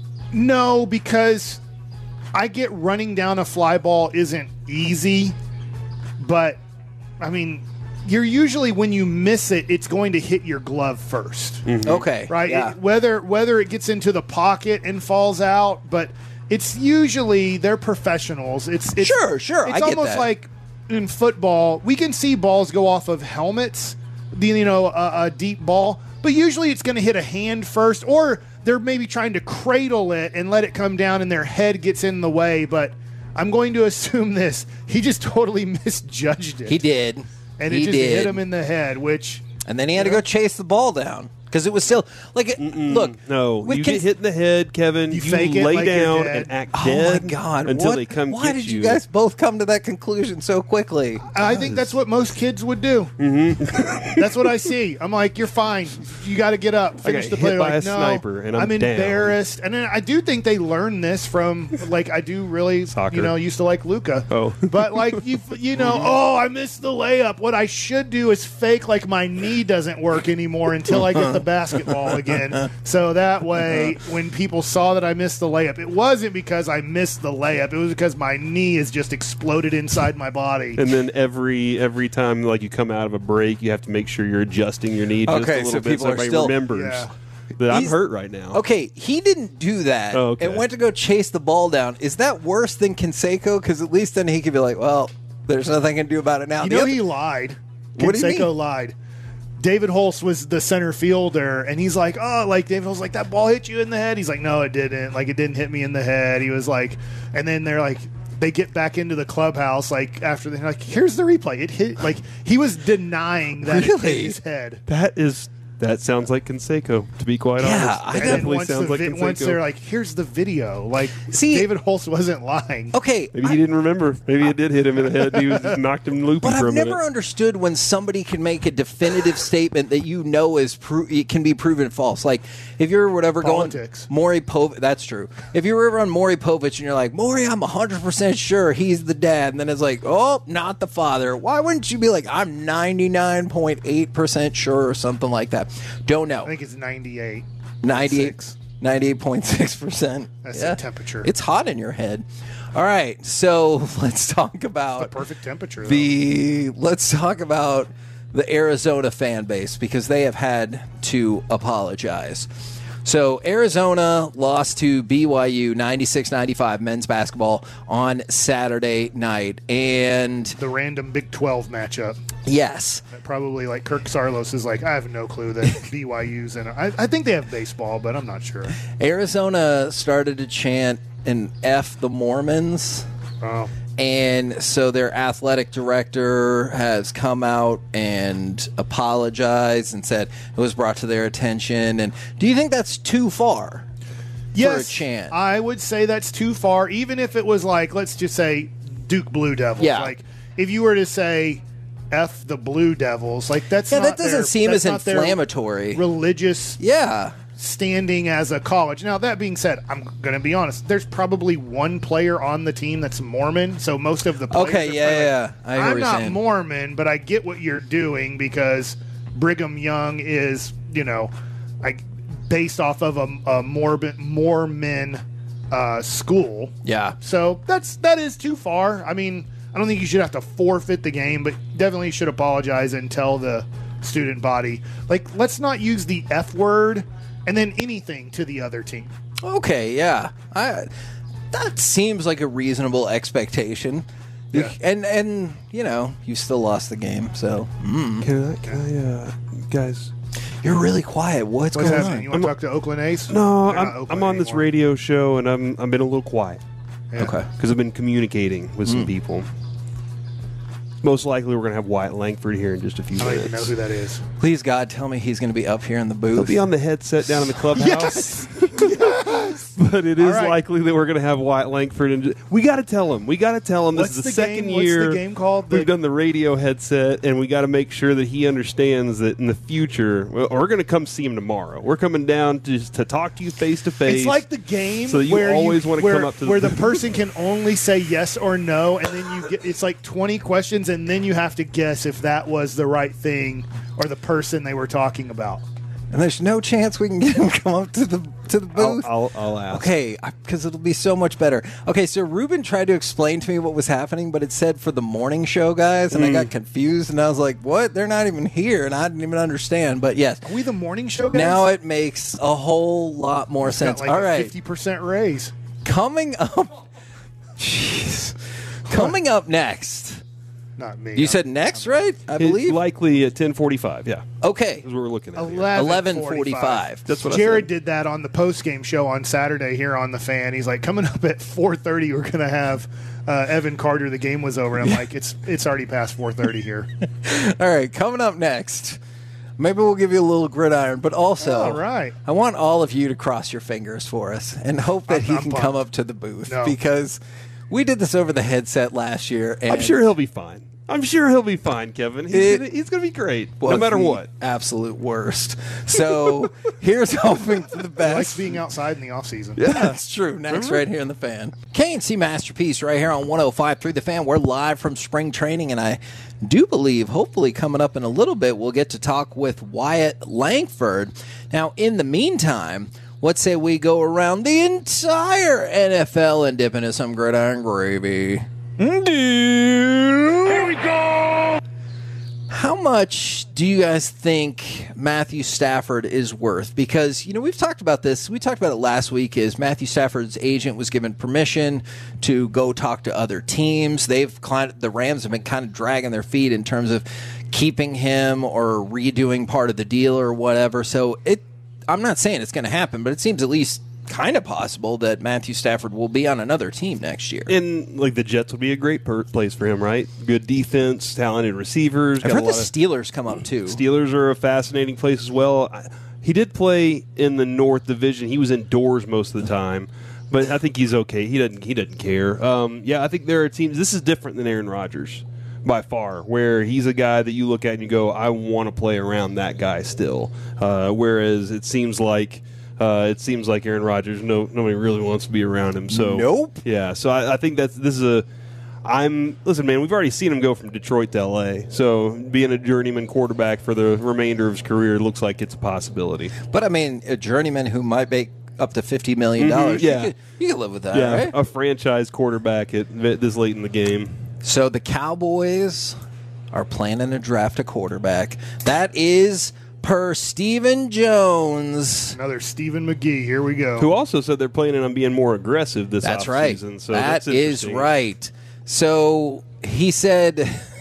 H: No, because I get running down a fly ball isn't easy, but I mean, you're usually, when you miss it, it's going to hit your glove first.
G: Mm-hmm. Okay.
H: Right?
G: Yeah.
H: Whether it gets into the pocket and falls out, but it's usually, they're professionals. It's
G: sure.
H: It's
G: I get
H: almost
G: that.
H: like in football, we can see balls go off of helmets, a deep ball, but usually it's going to hit a hand first, or they're maybe trying to cradle it and let it come down and their head gets in the way, but I'm going to assume this. He just totally misjudged it.
G: He did.
H: And it just hit him in the head, which...
G: And then he had to go chase the ball down. Because it was still like, look.
I: No, you get hit in the head, Kevin. You
H: fake it
I: lay
H: like you're
I: down
H: dead.
I: and act dead.
G: Oh my God!
I: Until they come
G: Why
I: get
G: did you guys both come to that conclusion so quickly?
H: I think that's what most kids would do.
I: Mm-hmm.
H: That's what I see. I'm like, you're fine. You got to get up, finish the play.
I: hit by
H: Like,
I: a
H: no,
I: sniper, and I'm down.
H: embarrassed. And then I do think they learned this from, like, I do really,
I: Soccer.
H: used to like Luka.
I: Oh.
H: But, like, I missed the layup. What I should do is fake like my knee doesn't work anymore until I get the basketball again. So that way, when people saw that I missed the layup, it wasn't because I missed the layup. It was because my knee has just exploded inside my body.
I: And then every time like you come out of a break, you have to make sure you're adjusting your knee just a little bit
G: people
I: so
G: are
I: everybody
G: still
I: remembers that I'm hurt right now.
G: Okay, he didn't do that and went to go chase the ball down. Is that worse than Canseco? Because at least then he could be like, well, there's nothing I can do about it now.
H: He lied.
G: What do you mean?
H: Canseco lied. David Holtz was the center fielder, and he's like, David Holtz like, that ball hit you in the head? He's like, no, it didn't. Like, it didn't hit me in the head. He was like, and then they're like, they get back into the clubhouse, like, after they're like, here's the replay. It hit, like, he was denying that it hit his head.
I: That sounds like Canseco, to be quite honest.
H: And then
I: definitely sounds like Canseco.
H: once they're like, here's the video. Like, David Holtz wasn't lying.
G: Okay.
I: Maybe he didn't remember. Maybe it did hit him in the head. He was just knocked him loopy
G: But
I: for a
G: I've
I: minute.
G: never understood when somebody can make a definitive statement that it can be proven false. Like, if you're
H: Politics.
G: going Maury Povich, that's true. If you were ever on Maury Povich and you're like, Maury, I'm 100% sure he's the dad, and then it's like, oh, not the father. Why wouldn't you be like, I'm 99.8% sure or something like that? Don't know.
H: I think it's 98.
G: 98.6%.
H: That's the temperature.
G: It's hot in your head. All right, so let's talk about
H: the perfect temperature.
G: Let's talk about the Arizona fan base because they have had to apologize. So Arizona lost to BYU 96-95 men's basketball on Saturday night, and
H: the random Big 12 matchup.
G: Yes.
H: Probably like Kirk Sarlos is like, I have no clue that BYU's in it. I think they have baseball, but I'm not sure.
G: Arizona started to chant an F the Mormons.
H: Oh.
G: And so their athletic director has come out and apologized and said it was brought to their attention. And do you think that's too far for a chant?
H: I would say that's too far, even if it was like, let's just say Duke Blue Devils.
G: Yeah.
H: Like, if you were to say F the Blue Devils, like that's
G: yeah,
H: not
G: that doesn't seem as
H: not their
G: inflammatory.
H: Religious standing as a college. Now, that being said, I'm going to be honest. There's probably one player on the team that's Mormon, so most of the players
G: Okay, yeah. I hear what
H: I'm
G: you're
H: not
G: saying.
H: Mormon, but I get what you're doing because Brigham Young is, based off of a Mormon school.
G: Yeah.
H: So that is too far. I mean, I don't think you should have to forfeit the game, but definitely should apologize and tell the student body, like, let's not use the F word and then anything to the other team.
G: Okay, yeah. That seems like a reasonable expectation.
H: Yeah.
G: And you still lost the game, so.
I: Can I guys?
G: You're really quiet. What's going
H: happening?
G: on?
H: You want to talk to Oakland Ace?
I: No,
H: They're not Oakland
I: I'm on this
H: anymore.
I: radio show, and I've been a little quiet.
H: Yeah.
G: Okay.
I: Because I've been communicating with some people. Most likely, we're going to have Wyatt Langford here in just a few
H: I don't
I: minutes.
H: even know who that is.
G: Please, God, tell me he's going to be up here in the booth.
I: He'll be on the headset down in the clubhouse.
H: Yes!
I: But it is
H: All right.
I: likely that we're going to have Wyatt Langford. And we got to tell him. This
H: What's
I: is the
H: the
I: second
H: game?
I: year.
H: What's the game called?
I: We've done the radio headset, and we got to make sure that he understands that in the future, we're going to come see him tomorrow. We're coming down to talk to you face to face.
H: It's like the game
I: so that you
H: where
I: always want to come up to
H: where the person can only say yes or no, and then it's like 20 questions, and then you have to guess if that was the right thing or the person they were talking about.
G: And there's no chance we can get him to come up to the booth?
I: I'll ask.
G: Okay, because it'll be so much better. Okay, so Ruben tried to explain to me what was happening, but it said for the morning show guys, and I got confused, and I was like, what? They're not even here, and I didn't even understand. But yes.
H: Are we the morning show guys?
G: Now it makes a whole lot more sense.
H: Got like
G: All
H: a
G: right.
H: 50% raise.
G: Coming up. Jeez. Coming up next.
H: Not me.
G: You said next, right? I believe.
I: Likely at 10:45. Yeah.
G: Okay.
I: That's what we're looking at.
G: 11:45.
I: That's what
H: Jared
I: I said.
H: did that on the post-game show on Saturday here on The Fan. He's like, coming up at 4:30, we're going to have Evan Carter. The game was over. And I'm like, it's already past 4:30 here.
G: All right, coming up next. Maybe we'll give you a little gridiron, but also,
H: all right.
G: I want all of you to cross your fingers for us and hope that he can come up to the booth because we did this over the headset last year. And
I: I'm sure he'll be fine. I'm sure he'll be fine, Kevin. He's going to be great, no matter what.
G: Absolute worst. So here's hoping for the best.
H: He likes being outside in the offseason.
G: Yeah, that's true. Next, right here in the Fan. K&C Masterpiece right here on 105.3 The Fan. We're live from spring training, and I do believe, hopefully coming up in a little bit, we'll get to talk with Wyatt Langford. Now, in the meantime, what say we go around the entire NFL and dip into some gridiron gravy? Here we go! How much do you guys think Matthew Stafford is worth? Because, we've talked about this. We talked about it last week. Is Matthew Stafford's agent was given permission to go talk to other teams. The Rams have been kind of dragging their feet in terms of keeping him or redoing part of the deal or whatever. So I'm not saying it's going to happen, but it seems at least kind of possible that Matthew Stafford will be on another team next year.
I: And the Jets would be a great place for him, right? Good defense, talented receivers.
G: I've heard the Steelers come up too.
I: Steelers are a fascinating place as well. He did play in the North Division. He was indoors most of the time, but I think he's okay. He doesn't care. I think there are teams. This is different than Aaron Rodgers by far, where he's a guy that you look at and you go, I want to play around that guy still. Whereas it seems like Aaron Rodgers, nobody really wants to be around him. So
G: nope.
I: Yeah, so I think listen, man, we've already seen him go from Detroit to L.A., so being a journeyman quarterback for the remainder of his career looks like it's a possibility.
G: But, a journeyman who might make up to $50 million, you could live with that, right?
I: A franchise quarterback at this late in the game.
G: So the Cowboys are planning to draft a quarterback. That is per Stephen Jones.
H: Another Stephen McGee. Here we go.
I: Who also said they're planning on being more aggressive this
G: offseason. Right.
I: So
G: that is right. So he said,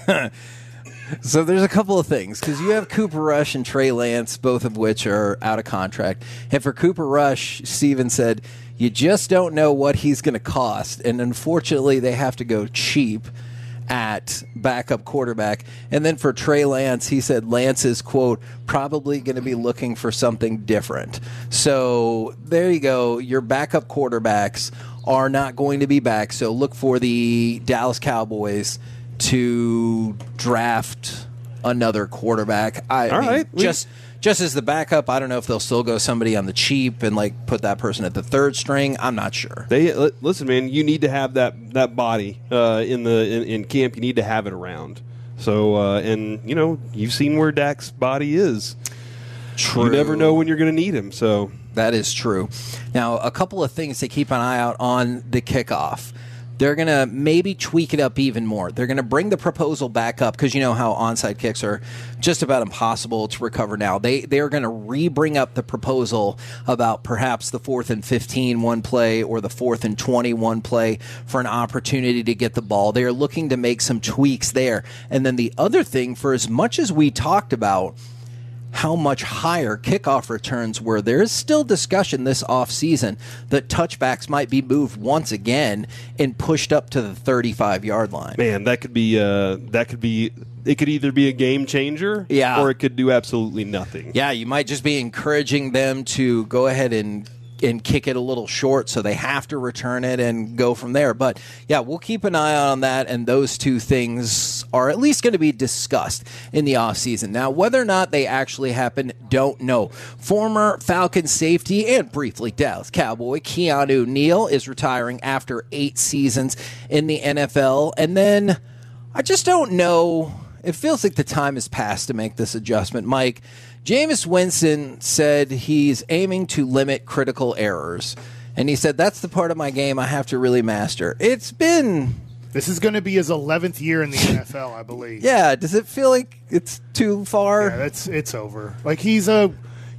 G: so there's a couple of things, because you have Cooper Rush and Trey Lance, both of which are out of contract. And for Cooper Rush, Stephen said, you just don't know what he's going to cost. And unfortunately, they have to go cheap at backup quarterback. And then for Trey Lance, he said Lance is, quote, probably going to be looking for something different. So there you go. Your backup quarterbacks are not going to be back. So look for the Dallas Cowboys to draft another quarterback. Just as the backup, I don't know if they'll still go somebody on the cheap and put that person at the third string. I'm not sure.
I: Listen, man, you need to have that body in camp. You need to have it around. So you've seen where Dak's body is.
G: True.
I: You never know when you're going to need him. So
G: that is true. Now, a couple of things to keep an eye out on the kickoff. They're going to maybe tweak it up even more. They're going to bring the proposal back up because you know how onside kicks are just about impossible to recover now. They're going to re-bring up the proposal about perhaps the 4th and 15 one play or the 4th and 21 play for an opportunity to get the ball. They are looking to make some tweaks there. And then the other thing, for as much as we talked about how much higher kickoff returns were, there is still discussion this offseason that touchbacks might be moved once again and pushed up to the 35-yard line.
I: Man, that could be it could either be a game changer or it could do absolutely nothing.
G: Yeah, you might just be encouraging them to go ahead and kick it a little short, so they have to return it and go from there. But, yeah, we'll keep an eye on that, and those two things are at least going to be discussed in the offseason. Now, whether or not they actually happen, don't know. Former Falcons safety and briefly Dallas Cowboy Keanu Neal is retiring after 8 seasons in the NFL. And then I just don't know. It feels like the time has passed to make this adjustment. Mike, Jameis Winston said he's aiming to limit critical errors. And he said, that's the part of my game I have to really master. This
H: is going to be his 11th year in the NFL, I believe.
G: Yeah, does it feel like it's too far?
H: Yeah, it's over. He's a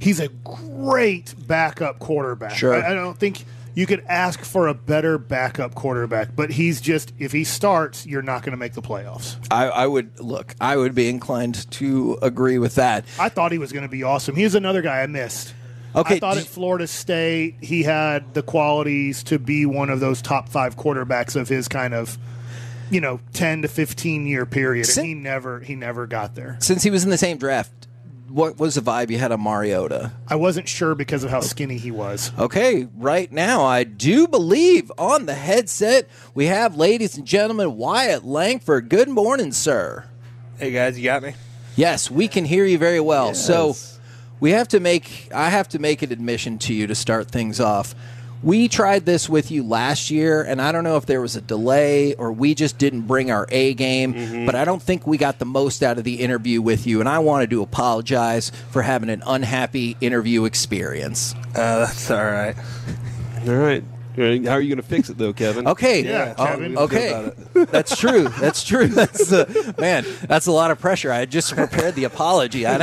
H: great backup quarterback.
G: Sure.
H: I don't think you could ask for a better backup quarterback, but he's just, if he starts, you're not going to make the playoffs.
G: I would be inclined to agree with that.
H: I thought he was going to be awesome. He was another guy I missed.
G: Okay,
H: I thought at Florida State he had the qualities to be one of those top 5 quarterbacks of his kind of 10 to 15 year period, and he never got there.
G: Since he was in the same draft, what was the vibe you had on Mariota?
H: I wasn't sure because of how skinny he was.
G: Okay, right now I do believe on the headset we have, ladies and gentlemen, Wyatt Langford. Good morning, sir.
R: Hey guys, you got me?
G: Yes, we can hear you very well. Yes. So I have to make an admission to you to start things off. We tried this with you last year, and I don't know if there was a delay or we just didn't bring our A game, but I don't think we got the most out of the interview with you, and I wanted to apologize for having an unhappy interview experience.
R: That's all right.
I: All right. How are you going to fix it, though, Kevin?
G: Okay.
H: Yeah, Kevin.
G: Okay. That's true. That's true. That's man. That's a lot of pressure. I just prepared the apology. I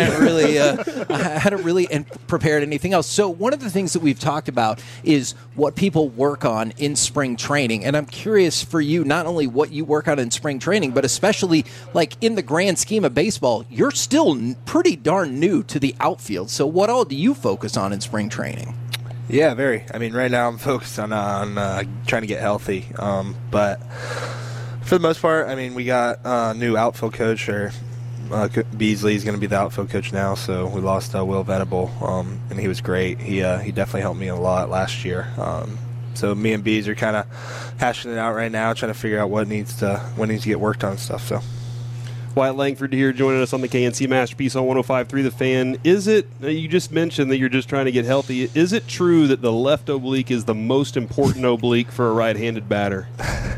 G: hadn't really prepared anything else. So one of the things that we've talked about is what people work on in spring training, and I'm curious for you not only what you work on in spring training, but especially like in the grand scheme of baseball, you're still pretty darn new to the outfield. So what all do you focus on in spring training?
R: Yeah, very. I mean, right now I'm focused on trying to get healthy. But for the most part, I mean, we got a new outfield coach. Beasley is going to be the outfield coach now. So we lost Will Venable, and he was great. He definitely helped me a lot last year. So me and Bees are kind of hashing it out right now, trying to figure out what needs to get worked on and stuff. So.
I: Wyatt Langford here joining us on the KNC Masterpiece on 105.3 The Fan. Is it, you just mentioned that you're just trying to get healthy, is it true that the left oblique is the most important oblique for a right-handed batter?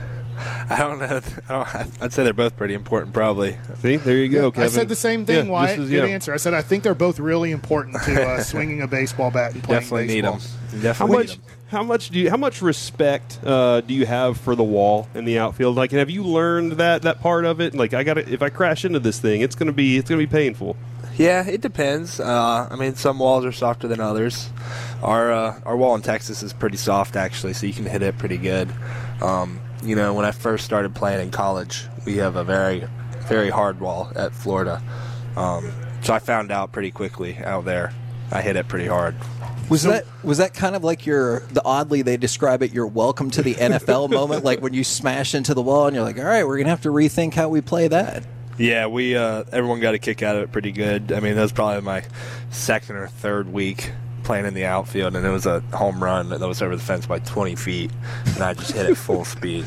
R: I don't know. I'd say they're both pretty important, probably.
I: See, there you go, Kevin.
H: I said the same thing, Wyatt. Good answer. I said I think they're both really important to swinging a baseball bat and playing
R: Definitely
H: baseball.
R: Need them. Definitely need them.
I: How much respect do you have for the wall in the outfield? Like, have you learned that part of it? Like, if I crash into this thing, it's gonna be painful.
R: Yeah, it depends. I mean, some walls are softer than others. Our wall in Texas is pretty soft, actually, so you can hit it pretty good. When I first started playing in college, we have a very, very hard wall at Florida. So I found out pretty quickly out there. I hit it pretty hard.
G: Was that kind of like the oddly they describe it, your welcome to the NFL moment, like when you smash into the wall and you're like, all right, we're going to have to rethink how we play that?
R: Yeah, everyone got a kick out of it pretty good. I mean, that was probably my second or third week playing in the outfield, and it was a home run that was over the fence by 20 feet, and I just hit it full speed.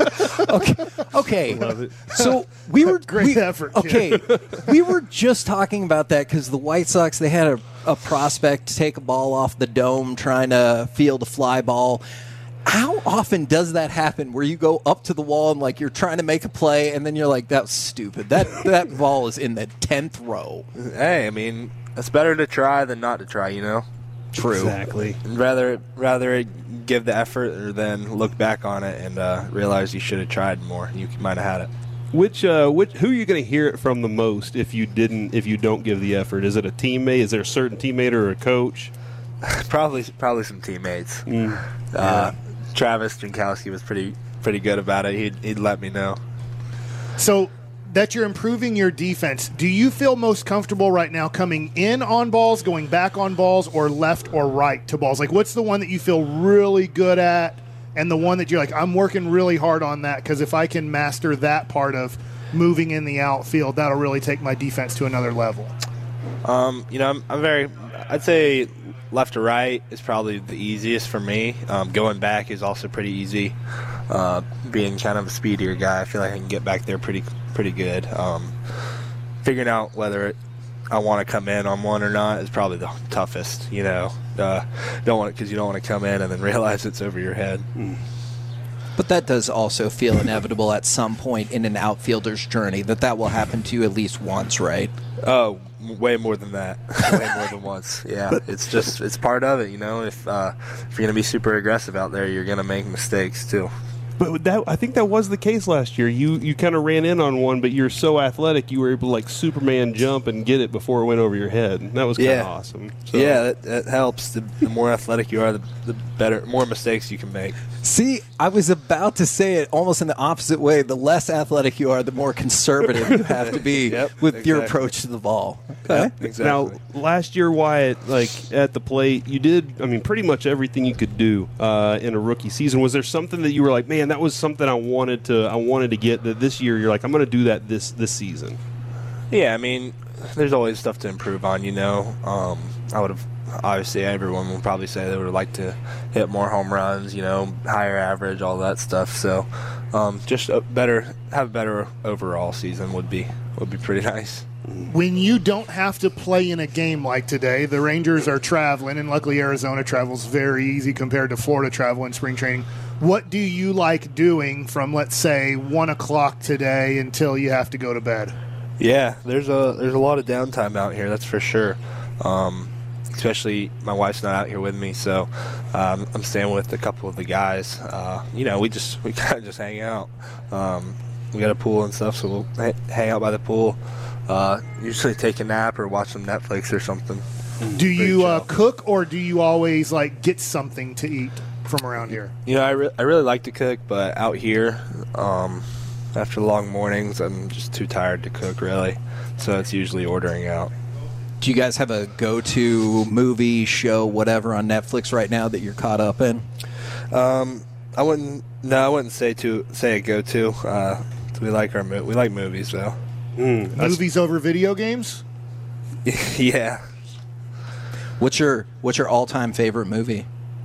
G: Okay.
I: Love it.
G: So we were
H: great effort.
G: Okay, we were just talking about that because the White Sox, they had a prospect take a ball off the dome trying to field a fly ball. How often does that happen where you go up to the wall and like you're trying to make a play and then you're like, that was stupid. That ball is in the 10th row.
R: Hey, I mean, it's better to try than not to try, you know?
G: True.
I: Exactly.
R: Rather give the effort than look back on it and realize you should have tried more. You might have had it.
I: Who are you going to hear it from the most if you don't give the effort? Is it a teammate? Is there a certain teammate or a coach?
R: Probably some teammates. Travis Jankowski was pretty good about it. He'd let me know.
H: So that you're improving your defense, do you feel most comfortable right now coming in on balls, going back on balls, or left or right to balls? Like, what's the one that you feel really good at and the one that you're like, I'm working really hard on that because if I can master that part of moving in the outfield, that'll really take my defense to another level?
R: I'd say left to right is probably the easiest for me. Going back is also pretty easy. Being kind of a speedier guy, I feel like I can get back there pretty good. Figuring out whether I want to come in on one or not is probably the toughest. You know, because you don't want to come in and then realize it's over your head.
G: But that does also feel inevitable at some point in an outfielder's journey that will happen to you at least once, right?
R: Oh, way more than that. Way more than once. Yeah, it's part of it, you know. If you're going to be super aggressive out there, you're going to make mistakes too.
I: But I think that was the case last year. You kind of ran in on one, but you're so athletic, you were able to like Superman jump and get it before it went over your head. And that was kind of awesome. So.
R: Yeah, that helps. The more athletic you are, the better, more mistakes you can make.
G: See, I was about to say it almost in the opposite way. The less athletic you are, the more conservative you have to be with your approach to the ball. Okay?
R: Yep, exactly.
I: Now, last year, Wyatt, like at the plate, you did, pretty much everything you could do in a rookie season. Was there something that you were like, man, that was something I wanted to get that this year you're like, I'm going to do that this season?
R: Yeah, I mean, there's always stuff to improve on. I would have obviously everyone will probably say they would like to hit more home runs, higher average, all that stuff. So just have a better overall season would be pretty nice.
H: When you don't have to play in a game like today, the Rangers are traveling, and luckily Arizona travel's very easy compared to Florida travel in spring training. What do you like doing from, let's say, 1 o'clock today until you have to go to bed?
R: Yeah, there's a lot of downtime out here, that's for sure. Especially my wife's not out here with me, so I'm staying with a couple of the guys. We kind of just hang out. We got a pool and stuff, so we'll hang out by the pool. Usually take a nap or watch some Netflix or something.
H: Do you cook, or do you always get something to eat from around here?
R: I really like to cook, but out here, after long mornings, I'm just too tired to cook really. So it's usually ordering out.
G: Do you guys have a go-to movie, show, whatever on Netflix right now that you're caught up in?
R: I wouldn't say a go-to. We like movies though.
H: Movies over video games?
R: Yeah.
G: What's your all-time favorite movie?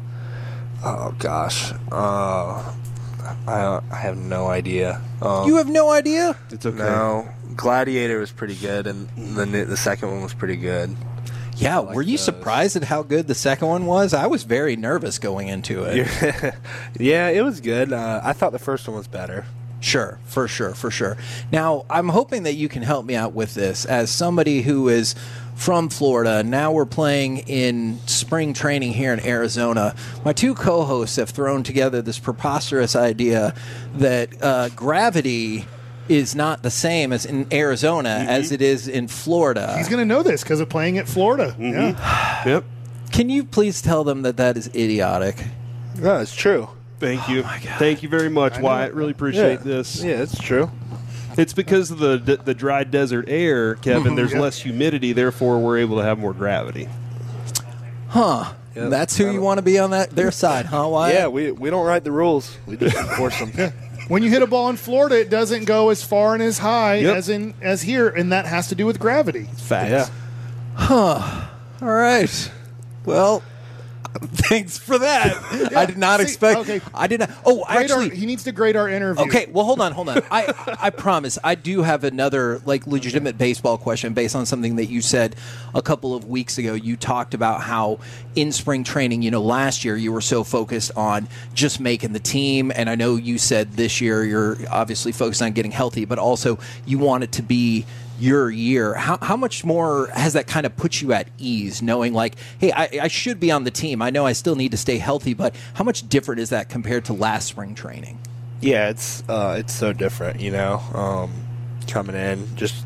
R: Oh gosh, I have no idea.
G: You have no idea?
I: It's okay.
R: No, Gladiator was pretty good, and the second one was pretty good.
G: Yeah, were you surprised at how good the second one was? I was very nervous going into it.
R: Yeah, it was good. I thought the first one was better.
G: Sure, for sure. Now, I'm hoping that you can help me out with this. As somebody who is from Florida, now we're playing in spring training here in Arizona. My two co-hosts have thrown together this preposterous idea that gravity is not the same as in Arizona as it is in Florida.
H: He's going to know this because of playing at Florida.
I: Mm-hmm.
H: Yeah.
I: Yep.
G: Can you please tell them that is idiotic?
R: No, it's true.
I: Thank you. Thank you very much, Wyatt. Really appreciate this.
R: Yeah, it's true.
I: It's because of the dry desert air, Kevin. There's less humidity, therefore we're able to have more gravity.
G: Huh. Yep. That's who you want to be on their side, huh, Wyatt?
R: Yeah, we don't write the rules. We just enforce them.
H: When you hit a ball in Florida, it doesn't go as far and as high as here, and that has to do with gravity.
I: Facts.
R: Yeah.
G: Huh. All right. Well, thanks for that. I did not expect.
H: Okay.
G: I did not. Oh, actually,
H: he needs to grade our interview.
G: Okay. Well, hold on. I promise. I do have another legitimate baseball question based on something that you said a couple of weeks ago. You talked about how in spring training, last year you were so focused on just making the team, and I know you said this year you're obviously focused on getting healthy, but also you want it to be your year. How much more has that kind of put you at ease, knowing hey, I should be on the team. I know I still need to stay healthy, but how much different is that compared to last spring training?
R: Yeah, it's so different, coming in,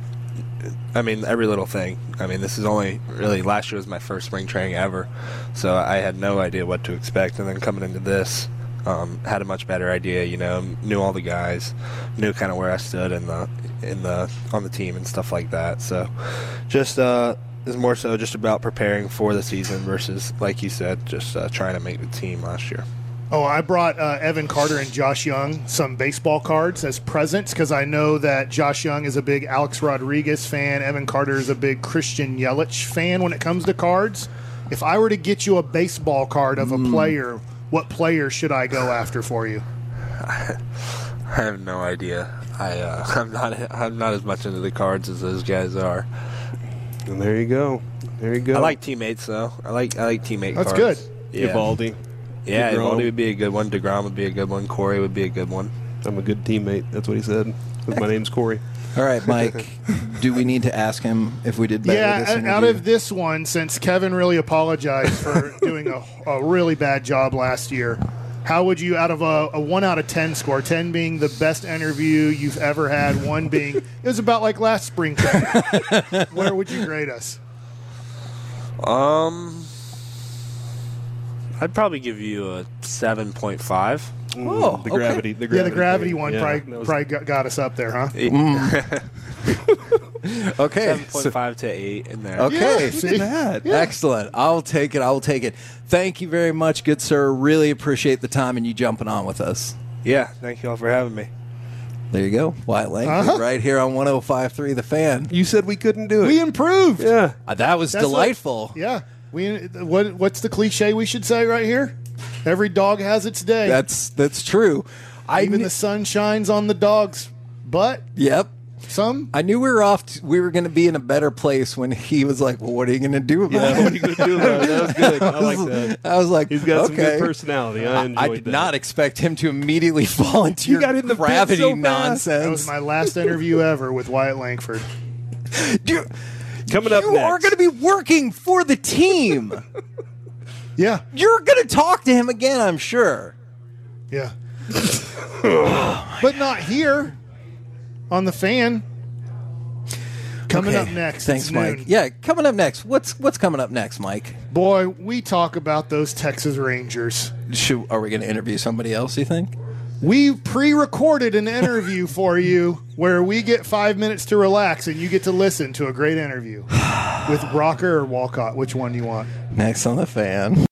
R: every little thing. This is only really, last year was my first spring training ever, so I had no idea what to expect, and then coming into this, had a much better idea, knew all the guys, knew kind of where I stood on the team and stuff like that. So just is more so just about preparing for the season versus, like you said, just trying to make the team last year.
H: Oh, I brought Evan Carter and Josh Young some baseball cards as presents because I know that Josh Young is a big Alex Rodriguez fan. Evan Carter is a big Christian Yelich fan when it comes to cards. If I were to get you a baseball card of a player, what player should I go after for you?
R: I have no idea. I'm not as much into the cards as those guys are.
I: And there you go.
R: I like teammates though. I like teammate
H: That's
R: cards.
H: Good.
R: Yeah.
I: Evaldi.
R: Yeah, Evaldi would be a good one. DeGrom would be a good one. Corey would be a good one.
I: I'm a good teammate. That's what he said. My name's Corey.
G: All right, Mike. Do we need to ask him if we did better this interview?
H: Out of this one, since Kevin really apologized for doing a really bad job last year, how would you, out of a 1 out of 10 score, 10 being the best interview you've ever had, 1 being, it was about like last spring training, where would you grade us?
R: I'd probably give you a 7.5.
H: Oh,
I: the gravity.
H: The gravity one probably got us up there, huh?
G: Okay.
R: 7.5 to 8 in there.
G: Okay.
H: Yeah,
G: Excellent. I'll take it. Thank you very much, good sir. Really appreciate the time and you jumping on with us.
R: Yeah, thank you all for having me.
G: There you go. Wyatt Langford right here on 105.3 The Fan.
I: You said we couldn't do it.
H: We improved.
I: Yeah.
G: That was delightful.
H: Yeah. What's the cliche we should say right here? Every dog has its day.
G: That's true.
H: Even the sun shines on the dog's butt.
G: Yep.
H: I
G: knew we were going to be in a better place when he was like, well, what are you going to do about it?
I: What are you going to do about it? That was good. I like that.
G: I was like,
I: he's got
G: okay.
I: some good personality. I
G: did not expect him to immediately fall into your gravity
H: so
G: nonsense.
H: That was my last interview ever with Wyatt Langford.
I: Coming up next.
G: You are going to be working for the team.
H: Yeah.
G: You're going to talk to him again, I'm sure.
H: Yeah. But not here on The Fan. Coming up next.
G: Thanks, Mike. Yeah, coming up next. What's coming up next, Mike?
H: Boy, we talk about those Texas Rangers.
G: Are we going to interview somebody else, you think?
H: We pre-recorded an interview for you where we get 5 minutes to relax and you get to listen to a great interview with Rocker or Walcott. Which one do you want?
G: Next on The Fan.